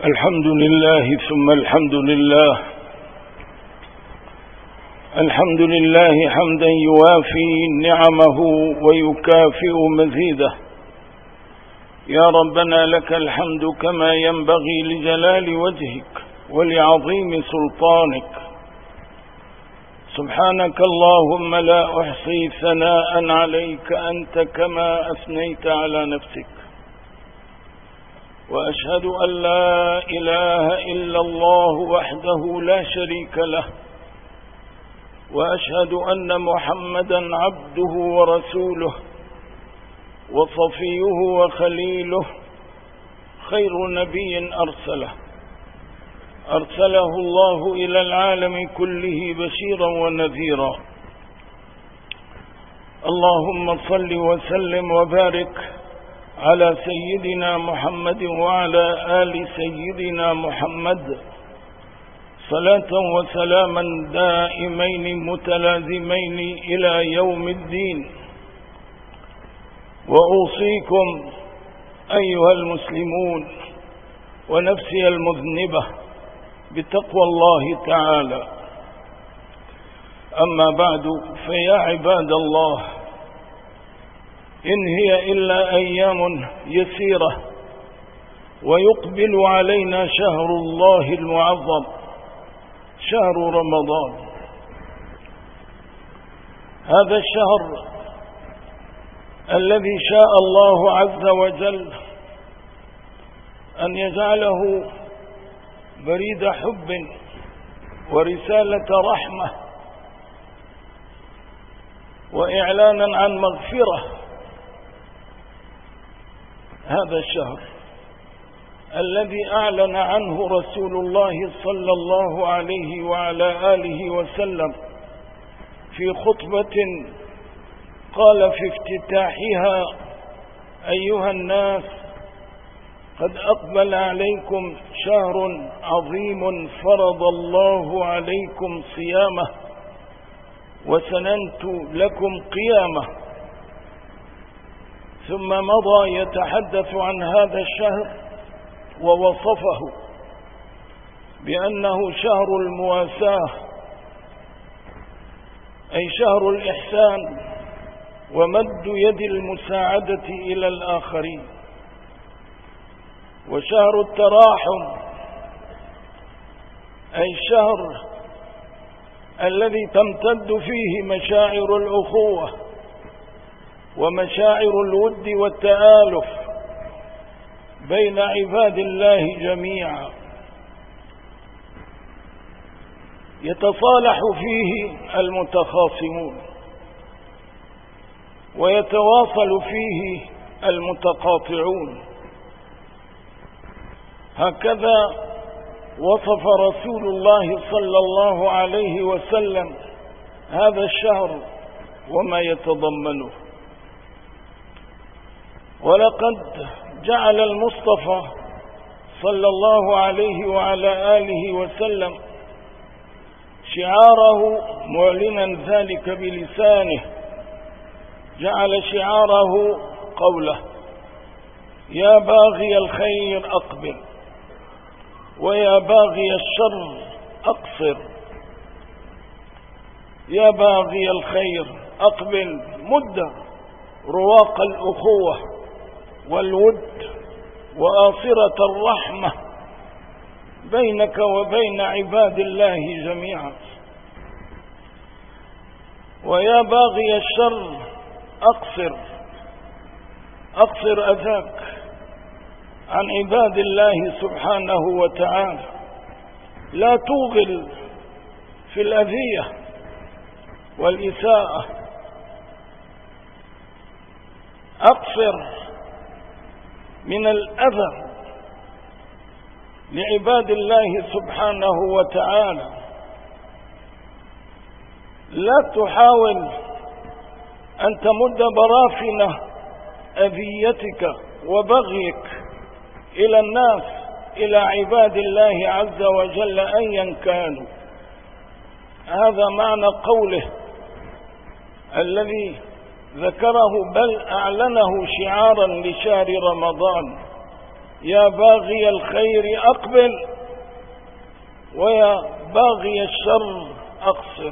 الحمد لله ثم الحمد لله. الحمد لله حمدا يوافي نعمه ويكافئ مزيده. يا ربنا لك الحمد كما ينبغي لجلال وجهك ولعظيم سلطانك. سبحانك اللهم لا أحصي ثناء عليك أنت كما أثنيت على نفسك، وأشهد أن لا إله إلا الله وحده لا شريك له، وأشهد أن محمدا عبده ورسوله وصفيه وخليله، خير نبي أرسله الله إلى العالم كله بشيرا ونذيرا. اللهم صل وسلم وبارك على سيدنا محمد وعلى آل سيدنا محمد، صلاة وسلاما دائمين متلازمين إلى يوم الدين. وأوصيكم أيها المسلمون ونفسي المذنبة بتقوى الله تعالى. أما بعد، فيا عباد الله، إن هي إلا أيام يسيرة ويقبل علينا شهر الله المعظم، شهر رمضان. هذا الشهر الذي شاء الله عز وجل أن يجعله بريد حب ورسالة رحمة وإعلانا عن مغفرة. هذا الشهر الذي أعلن عنه رسول الله صلى الله عليه وعلى آله وسلم في خطبة قال في افتتاحها: أيها الناس، قد أقبل عليكم شهر عظيم فرض الله عليكم صيامه وسننت لكم قيامه. ثم مضى يتحدث عن هذا الشهر ووصفه بأنه شهر المواساة، أي شهر الإحسان ومد يد المساعدة إلى الآخرين، وشهر التراحم، أي الشهر الذي تمتد فيه مشاعر الأخوة ومشاعر الود والتآلف بين عباد الله جميعا، يتصالح فيه المتخاصمون ويتواصل فيه المتقاطعون. هكذا وصف رسول الله صلى الله عليه وسلم هذا الشهر وما يتضمنه. ولقد جعل المصطفى صلى الله عليه وعلى آله وسلم شعاره معلنا ذلك بلسانه، جعل شعاره قوله: يا باغي الخير أقبل، ويا باغي الشر أقصر. يا باغي الخير أقبل، مد رواق الأخوة والود وآصرة الرحمة بينك وبين عباد الله جميعا. ويا باغي الشر أقصر أذاك عن عباد الله سبحانه وتعالى، لا توغل في الأذية والإساءة. أقصر من الأذى لعباد الله سبحانه وتعالى. لا تحاول أن تمد براثن أذيتك وبغيك إلى الناس، إلى عباد الله عز وجل أيا كانوا. هذا معنى قوله الذي ذكره، بل أعلنه شعارا لشهر رمضان: يا باغي الخير أقبل ويا باغي الشر أقصر.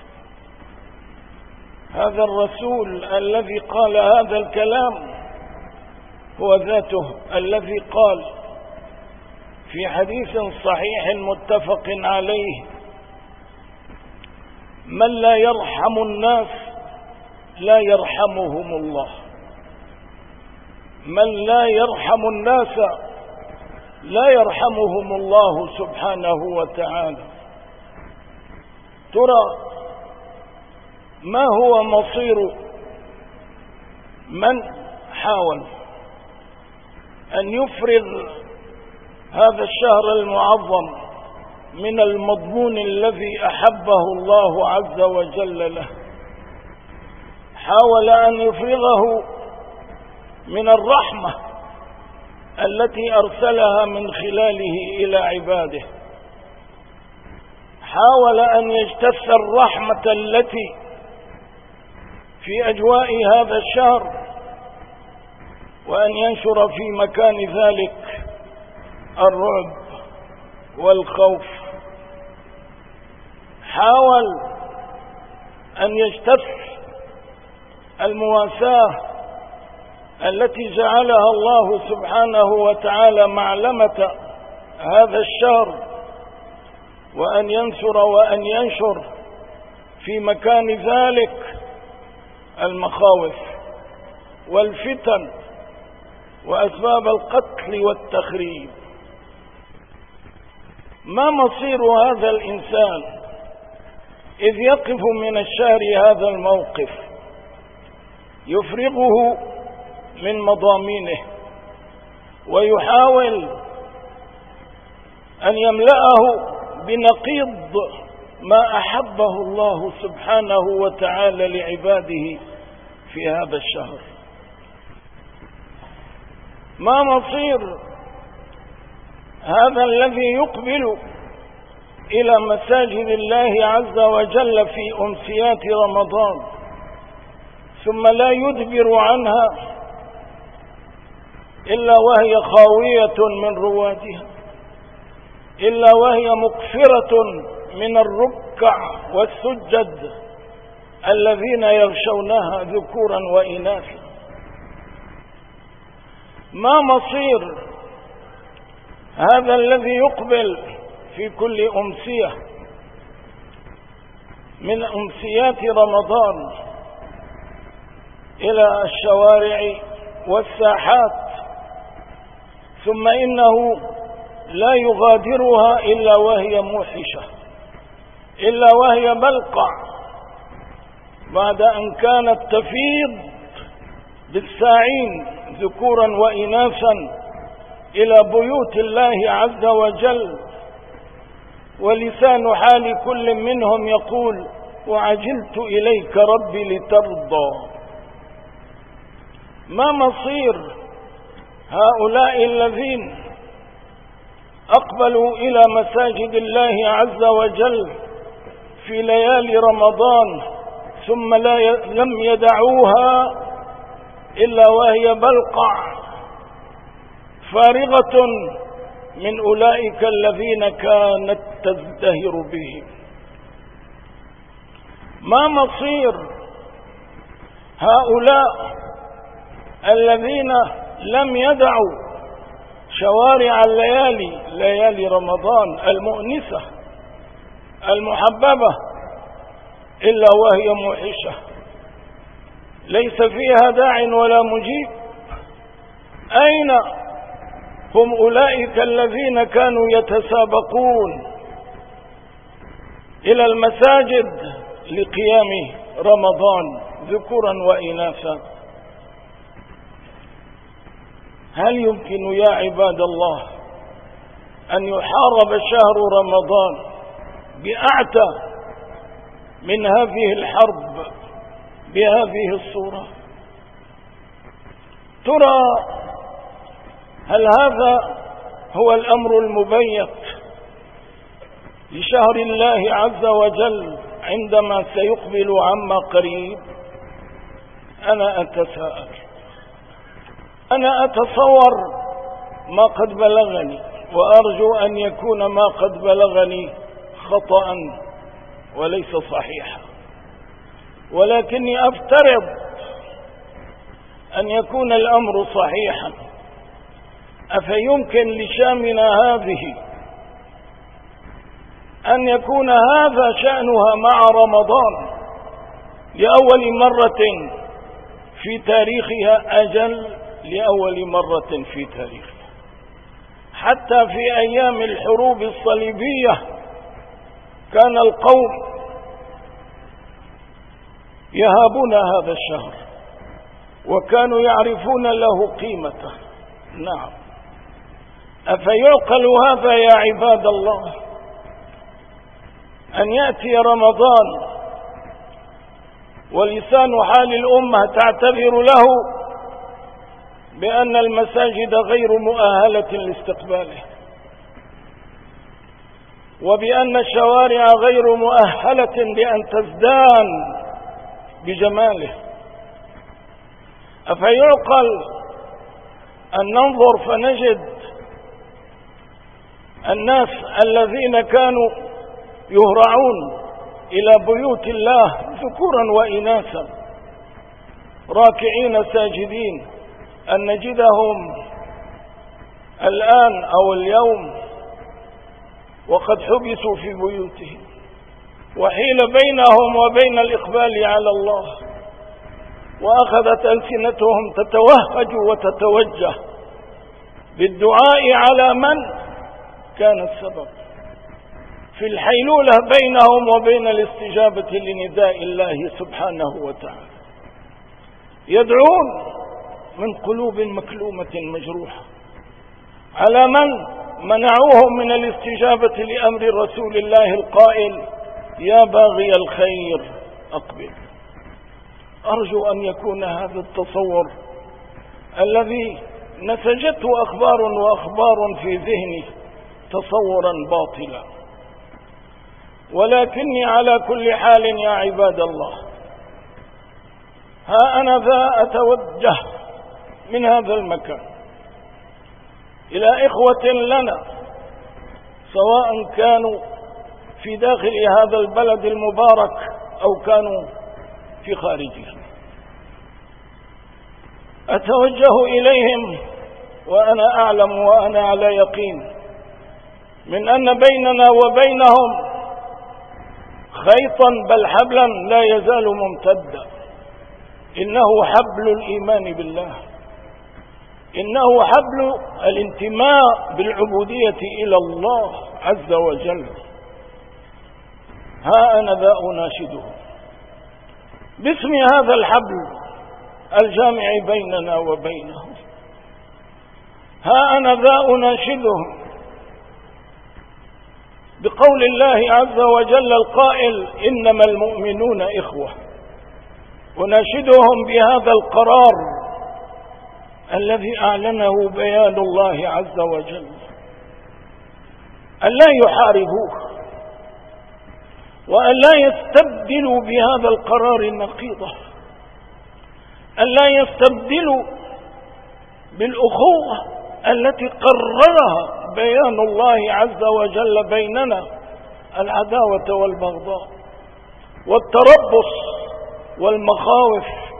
هذا الرسول الذي قال هذا الكلام هو ذاته الذي قال في حديث صحيح متفق عليه: من لا يرحم الناس لا يرحمهم الله. من لا يرحم الناس لا يرحمهم الله سبحانه وتعالى. ترى ما هو مصير من حاول أن يفرغ هذا الشهر المعظم من المضمون الذي أحبه الله عز وجل له؟ حاول أن يفرغه من الرحمة التي أرسلها من خلاله إلى عباده. حاول أن يجتث الرحمة التي في أجواء هذا الشهر وأن ينشر في مكان ذلك الرعب والخوف. حاول أن يجتث المواساة التي جعلها الله سبحانه وتعالى معلمة هذا الشهر، وأن ينشر وأن ينشر في مكان ذلك المخاوف والفتن وأسباب القتل والتخريب. ما مصير هذا الإنسان إذ يقف من الشهر هذا الموقف يفرغه من مضامينه ويحاول أن يملأه بنقيض ما أحبه الله سبحانه وتعالى لعباده في هذا الشهر؟ ما مصير هذا الذي يقبل إلى مساجد الله عز وجل في أمسيات رمضان ثم لا يدبر عنها إلا وهي خاوية من روادها، إلا وهي مقفرة من الركع والسجد الذين يغشونها ذكورا وإناثا؟ ما مصير هذا الذي يقبل في كل أمسية من أمسيات رمضان إلى الشوارع والساحات ثم إنه لا يغادرها إلا وهي موحشة، إلا وهي بلقع، بعد أن كانت تفيض بالساعين ذكورا وإناثا إلى بيوت الله عز وجل، ولسان حال كل منهم يقول: وعجلت إليك ربي لترضى. ما مصير هؤلاء الذين أقبلوا إلى مساجد الله عز وجل في ليالي رمضان ثم لم يدعوها إلا وهي بلقع فارغة من أولئك الذين كانت تزدهر بهم؟ ما مصير هؤلاء الذين لم يدعوا شوارع الليالي، ليالي رمضان المؤنسة المحببة، إلا وهي موحشة ليس فيها داع ولا مجيب؟ أين هم أولئك الذين كانوا يتسابقون إلى المساجد لقيام رمضان ذكورا وإناثا؟ هل يمكن يا عباد الله أن يحارب شهر رمضان بأعتى من هذه الحرب بهذه الصورة؟ ترى هل هذا هو الأمر المبيت لشهر الله عز وجل عندما سيقبل عما قريب؟ أنا أتساءل، أنا أتصور ما قد بلغني، وأرجو أن يكون ما قد بلغني خطأ وليس صحيحا، ولكني أفترض أن يكون الأمر صحيحا. أفيمكن لشامنا هذه أن يكون هذا شأنها مع رمضان لأول مرة في تاريخها؟ أجل، لأول مرة في تاريخها. حتى في أيام الحروب الصليبية كان القوم يهابون هذا الشهر وكانوا يعرفون له قيمته. نعم، أفيعقل هذا يا عباد الله أن يأتي رمضان ولسان حال الأمة تعتذر له بأن المساجد غير مؤهلة لاستقباله، وبأن الشوارع غير مؤهلة لأن تزدان بجماله؟ أفيعقل أن ننظر فنجد الناس الذين كانوا يهرعون إلى بيوت الله ذكورا وإناثا راكعين ساجدين، أن نجدهم الآن أو اليوم وقد حبسوا في بيوتهم، وحيل بينهم وبين الإقبال على الله، وأخذت ألسنتهم تتوهج وتتوجه بالدعاء على من كان السبب في الحيلولة بينهم وبين الاستجابة لنداء الله سبحانه وتعالى. يدعون من قلوب مكلومة مجروحة على من منعوهم من الاستجابة لأمر رسول الله القائل: يا باغي الخير أقبل. أرجو أن يكون هذا التصور الذي نسجته أخبار وأخبار في ذهني تصورا باطلا، ولكني على كل حال يا عباد الله ها أنا ذا أتوجه من هذا المكان إلى إخوة لنا سواء كانوا في داخل هذا البلد المبارك أو كانوا في خارجه. أتوجه إليهم وأنا أعلم وأنا على يقين من أن بيننا وبينهم خيطا بل حبلا لا يزال ممتدا، إنه حبل الإيمان بالله، إنه حبل الانتماء بالعبودية إلى الله عز وجل. ها أنا ذا أناشده باسم هذا الحبل الجامع بيننا وبينهم، ها أنا ذا أناشده بقول الله عز وجل القائل: إنما المؤمنون إخوة. أناشدهم بهذا القرار الذي أعلنه بيان الله عز وجل، أن لا يحاربوه وأن لا يستبدلوا بهذا القرار النقيضة، أن لا يستبدلوا بالأخوة التي قررها بيان الله عز وجل بيننا العداوة والبغضاء والتربص والمخاوف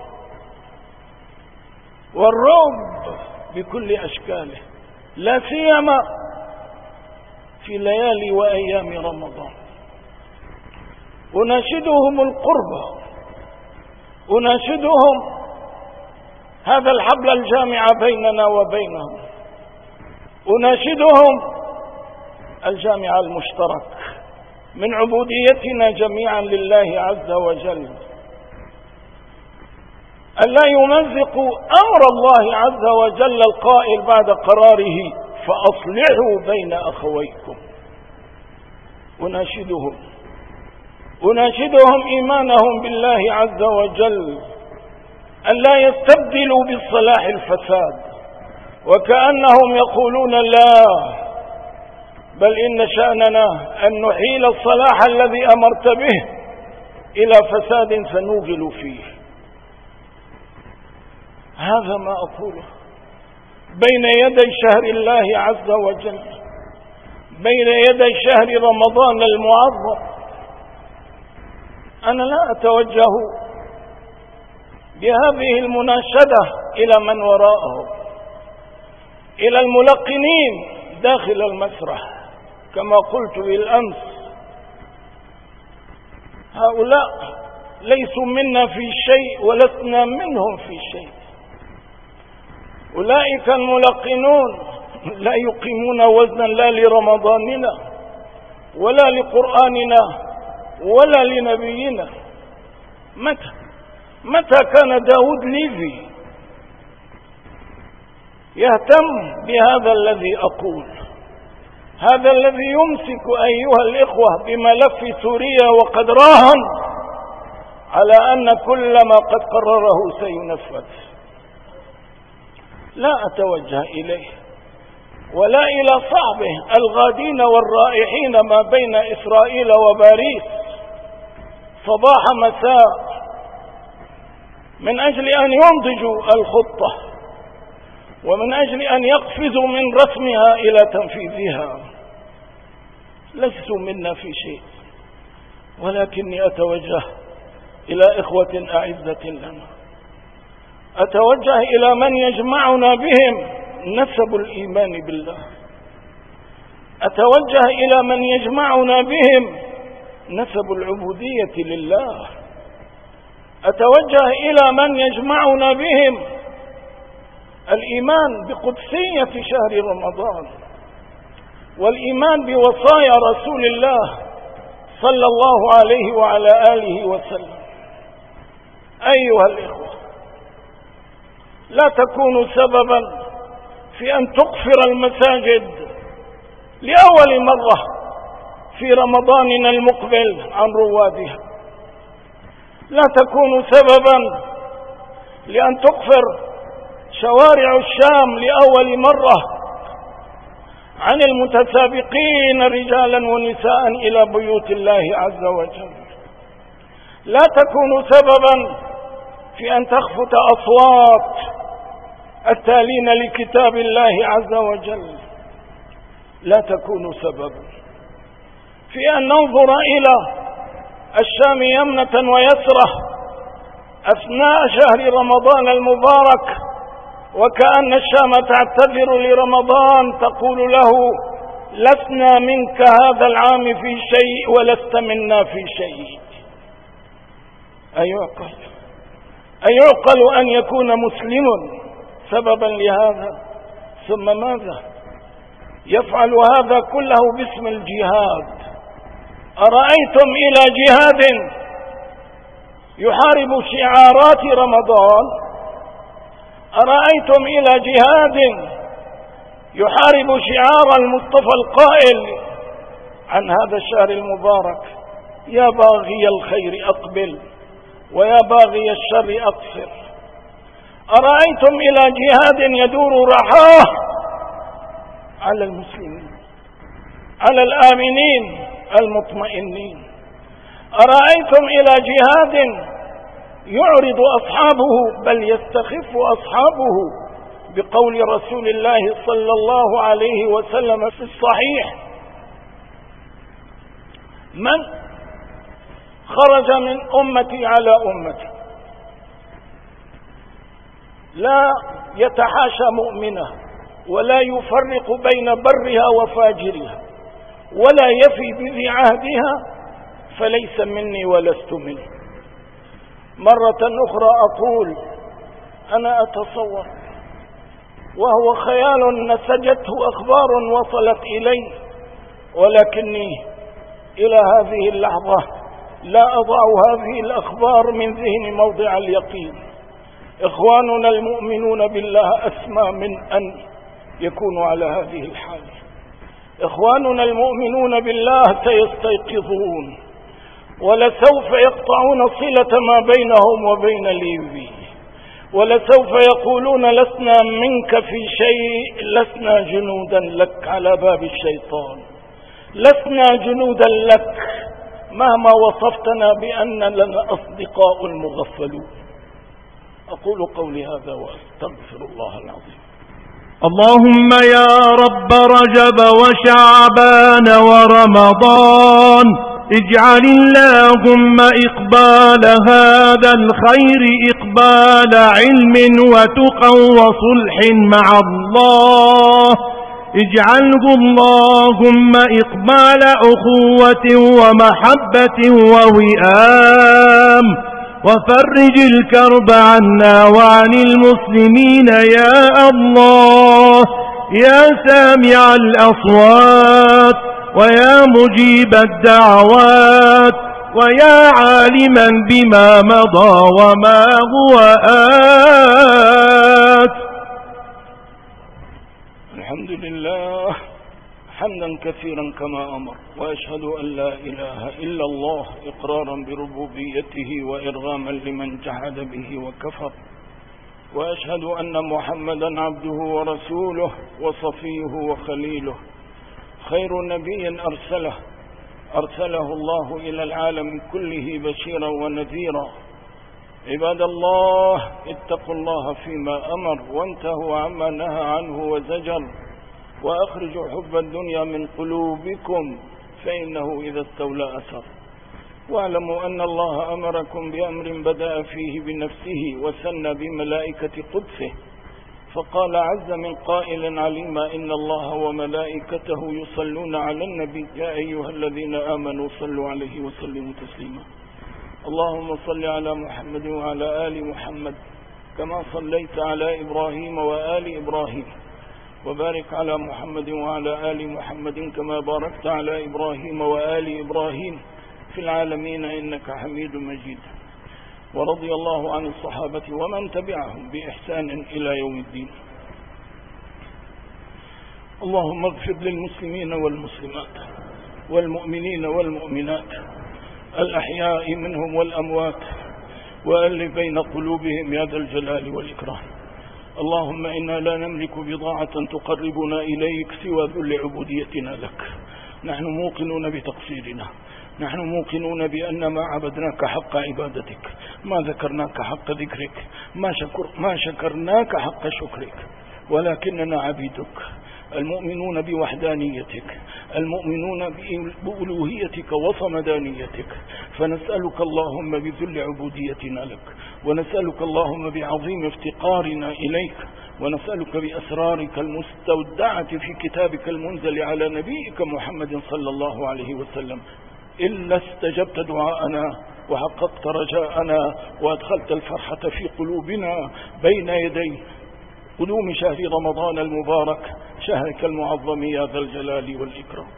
والرعب بكل أشكاله، لا سيما في ليالي وأيام رمضان. أناشدهم القربة، أناشدهم هذا الحبل الجامع بيننا وبينهم، أناشدهم الجامع المشترك من عبوديتنا جميعا لله عز وجل، ألا يمزقوا أمر الله عز وجل القائل بعد قراره: فأصلحوا بين أخويكم. أناشدهم إيمانهم بالله عز وجل، أن لا يستبدلوا بالصلاح الفساد، وكأنهم يقولون: لا، بل إن شأننا أن نحيل الصلاح الذي أمرت به إلى فساد سنوغل فيه. هذا ما أقوله بين يدي شهر الله عز وجل، بين يدي شهر رمضان المعظم. أنا لا أتوجه بهذه المناشدة إلى من وراءه، إلى الملقنين داخل المسرح، كما قلت بالأمس هؤلاء ليسوا منا في شيء ولسنا منهم في شيء. أولئك الملقنون لا يقيمون وزنا لا لرمضاننا ولا لقرآننا ولا لنبينا. متى كان داود ليفي يهتم بهذا الذي أقول؟ هذا الذي يمسك أيها الإخوة بملف سوريا وقد راهن على أن كل ما قد قرره سينفذ. لا أتوجه إليه ولا إلى صعبه الغادين والرائحين ما بين إسرائيل وباريس صباح مساء من أجل أن ينضجوا الخطة ومن أجل أن يقفزوا من رسمها إلى تنفيذها. ليسوا منا في شيء، ولكني أتوجه إلى إخوة أعزة لنا، أتوجه إلى من يجمعنا بهم نسب الإيمان بالله، أتوجه إلى من يجمعنا بهم نسب العبودية لله، أتوجه إلى من يجمعنا بهم الإيمان بقدسية شهر رمضان والإيمان بوصايا رسول الله صلى الله عليه وعلى آله وسلم. أيها الإخوة، لا تكونوا سببا في أن تقفر المساجد لأول مرة في رمضاننا المقبل عن روادها. لا تكونوا سببا لأن تقفر شوارع الشام لأول مرة عن المتسابقين رجالا ونساء إلى بيوت الله عز وجل. لا تكونوا سببا في أن تخفت أصوات التالين لكتاب الله عز وجل. لا تكونوا سببا في أن ننظر إلى الشام يمنة ويسرة أثناء شهر رمضان المبارك وكأن الشام تعتذر لرمضان تقول له لسنا منك هذا العام في شيء ولست منا في شيء. أيعقل أن يكون مسلم سببا لهذا؟ ثم ماذا؟ يفعل هذا كله باسم الجهاد. أرأيتم إلى جهاد يحارب شعارات رمضان؟ أرأيتم إلى جهاد يحارب شعار المصطفى القائل عن هذا الشهر المبارك يا باغي الخير أقبل ويا باغي الشر أقصر؟ أرأيتم إلى جهاد يدور رحاه على المسلمين، على الآمنين المطمئنين؟ أرأيتم إلى جهاد يعرض أصحابه بل يستخف أصحابه بقول رسول الله صلى الله عليه وسلم في الصحيح من خرج من أمتي على أمتي لا يتحاشى مؤمنه ولا يفرق بين برها وفاجرها ولا يفي بذي عهدها فليس مني ولست منه. مرة أخرى أقول أنا أتصور وهو خيال نسجته أخبار وصلت إلي، ولكني إلى هذه اللحظة لا أضع هذه الأخبار من ذهني موضع اليقين. إخواننا المؤمنون بالله أسمى من أن يكونوا على هذه الحال. إخواننا المؤمنون بالله سيستيقظون ولسوف يقطعون صلة ما بينهم وبين ليبي، ولسوف يقولون لسنا منك في شيء، لسنا جنودا لك على باب الشيطان، لسنا جنودا لك مهما وصفتنا بأن لنا أصدقاء مغفلون. أقول قولي هذا وأستغفر الله العظيم. اللهم يا رب رجب وشعبان ورمضان اجعل اللهم إقبال هذا الخير إقبال علم وتقى وصلح مع الله، اجعله اللهم إقبال أخوة ومحبة ووئام، وفرج الكرب عنا وعن المسلمين يا الله، يا سامع الأصوات ويا مجيب الدعوات ويا عالما بما مضى وما هو آت. الحمد لله حمدا كثيرا كما أمر، وأشهد أن لا إله إلا الله إقرارا بربوبيته وإرغاما لمن جحد به وكفر، وأشهد أن محمدا عبده ورسوله وصفيه وخليله، خير نبي أرسله الله إلى العالم كله بشيرا ونذيرا. عباد الله اتقوا الله فيما أمر وانتهوا عما نهى عنه وزجر، وأخرجوا حب الدنيا من قلوبكم فإنه إذا استولى أثر. واعلموا أن الله أمركم بأمر بدأ فيه بنفسه وثنى بملائكة قدسه، فقال عز من قائل عليما إن الله وملائكته يصلون على النبي يا أيها الذين آمنوا صلوا عليه وسلموا تسليما. اللهم صل على محمد وعلى آل محمد كما صليت على إبراهيم وآل إبراهيم، وبارك على محمد وعلى آل محمد كما باركت على إبراهيم وآل إبراهيم في العالمين إنك حميد مجيد. ورضي الله عن الصحابة ومن تبعهم بإحسان إلى يوم الدين. اللهم اغفر للمسلمين والمسلمات والمؤمنين والمؤمنات الأحياء منهم والأموات، وألف بين قلوبهم يا ذا الجلال والإكرام. اللهم إنا لا نملك بضاعة تقربنا إليك سوى ذل عبوديتنا لك. نحن موقنون بتقصيرنا، نحن موقنون بأن ما عبدناك حق عبادتك، ما ذكرناك حق ذكرك، ما شكرناك حق شكرك، ولكننا عبيدك المؤمنون بوحدانيتك، المؤمنون بألوهيتك وصمدانيتك، فنسألك اللهم بذل عبوديتنا لك، ونسألك اللهم بعظيم افتقارنا إليك، ونسألك بأسرارك المستودعة في كتابك المنزل على نبيك محمد صلى الله عليه وسلم، إلا استجبت دعاءنا وحققت رجاءنا وأدخلت الفرحة في قلوبنا بين يدي قدوم شهر رمضان المبارك، شهرك المعظم يا ذا الجلال والإكرام.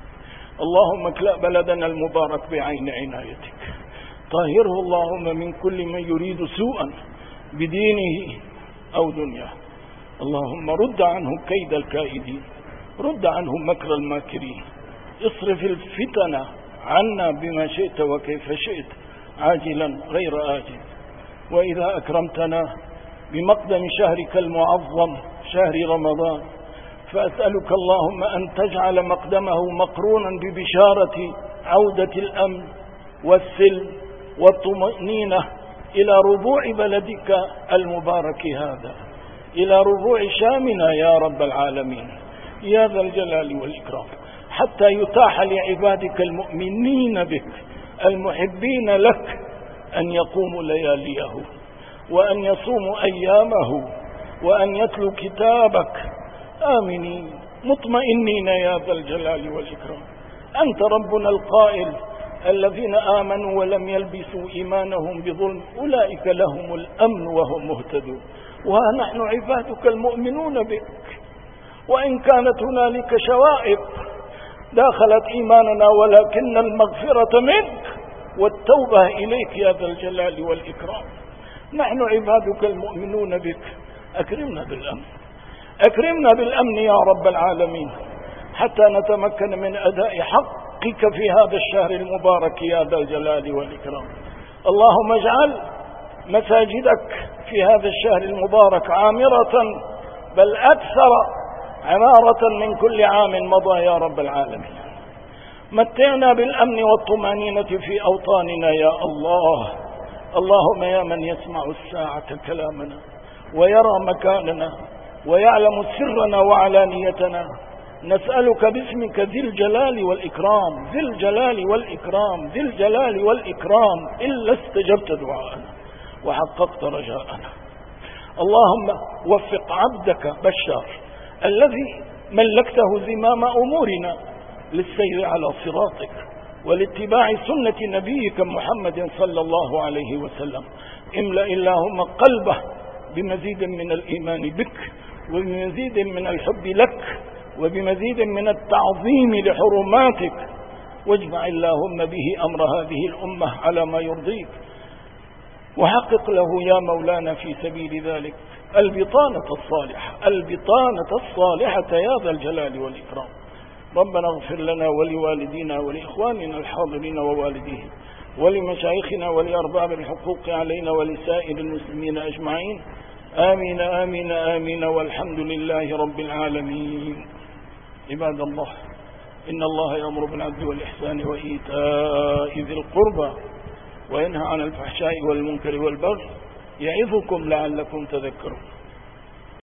اللهم اكلأ بلدنا المبارك بعين عنايتك، طهره اللهم من كل من يريد سوءا بدينه أو دنياه. اللهم رد عنه كيد الكائدين، رد عنهم مكر الماكرين، اصرف الفتن عنا بما شئت وكيف شئت عاجلا غير آجل. وإذا أكرمتنا بمقدم شهرك المعظم شهر رمضان، فأسألك اللهم أن تجعل مقدمه مقرونا ببشارة عودة الأمن والسلم والطمأنينة إلى ربوع بلدك المبارك هذا، إلى ربوع شامنا يا رب العالمين يا ذا الجلال والإكرام، حتى يتاح لعبادك المؤمنين بك المحبين لك أن يقوموا لياليه، وأن يصوموا أيامه، وأن يتلوا كتابك آمنين مطمئنين يا ذا الجلال والإكرام. أنت ربنا القائل الذين آمنوا ولم يلبسوا إيمانهم بظلم أولئك لهم الأمن وهم مهتدون. ونحن عبادك المؤمنون بك، وإن كانت هنالك شوائب داخلت إيماننا، ولكن المغفرة منك والتوبة إليك يا ذا الجلال والإكرام. نحن عبادك المؤمنون بك، أكرمنا بالأمن، أكرمنا بالأمن يا رب العالمين، حتى نتمكن من أداء حقك في هذا الشهر المبارك يا ذا الجلال والإكرام. اللهم اجعل مساجدك في هذا الشهر المبارك عامرة، بل أكثر عمارة من كل عام مضى يا رب العالمين. متعنا بالأمن والطمأنينة في أوطاننا يا الله. اللهم يا من يسمع الساعة كلامنا ويرى مكاننا، ويعلم سرنا وعلانيتنا. نسألك باسمك ذي الجلال والإكرام، ذي الجلال والإكرام، ذي الجلال والإكرام، إلا استجبت دعاءنا وحققت رجاءنا. اللهم وفق عبدك بشار الذي ملكته زمام أمورنا للسير على صراطك ولاتباع سنة نبيك محمد صلى الله عليه وسلم. املأ اللهم قلبه بمزيد من الإيمان بك، وبمزيد من الحب لك، وبمزيد من التعظيم لحرماتك، واجمع اللهم به أمر هذه الأمة على ما يرضيك، وحقق له يا مولانا في سبيل ذلك البطانة الصالحة، البطانة الصالحة يا ذا الجلال والإكرام. ربنا اغفر لنا ولوالدينا ولإخواننا الحاضرين ووالديهم ولمشايخنا ولأرباب الحقوق علينا ولسائر المسلمين أجمعين. آمين آمين آمين، والحمد لله رب العالمين. عباد الله، إن الله يأمر بالعدل والإحسان وإيتاء ذي القربى وينهى عن الفحشاء والمنكر والبغي، يعظكم لعلكم تذكرون.